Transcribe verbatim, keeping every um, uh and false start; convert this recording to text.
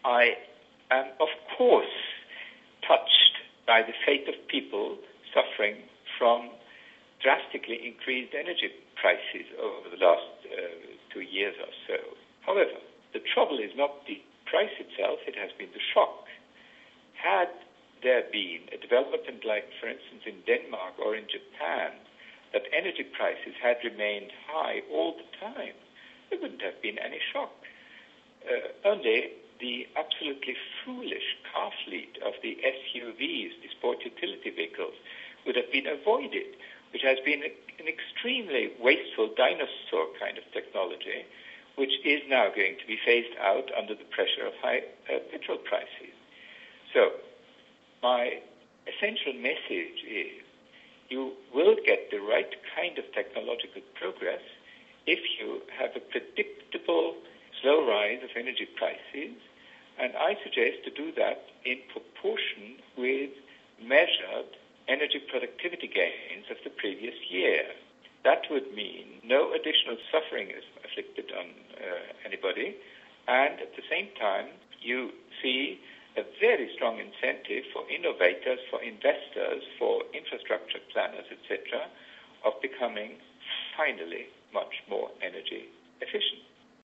I am, of course, touched by the fate of people suffering from drastically increased energy prices over the last uh, two years or so. However, the trouble is not the price itself, it has been the shock. Had there been a development like, for instance, in Denmark or in Japan, that energy prices had remained high all the time, there wouldn't have been any shock. Uh, only the absolutely foolish car fleet of the S U Vs, the sport utility vehicles, would have been avoided, which has been a, an extremely wasteful dinosaur kind of technology, which is now going to be phased out under the pressure of high uh, petrol prices. So, my essential message is you will get the right kind of technological progress if you have a predictable slow rise of energy prices, and I suggest to do that in proportion with measured energy productivity gains of the previous year. That would mean no additional suffering is afflicted on uh, anybody, and at the same time you see a very strong incentive for innovators, for investors, for infrastructure planners, et cetera, of becoming finally much more energy efficient.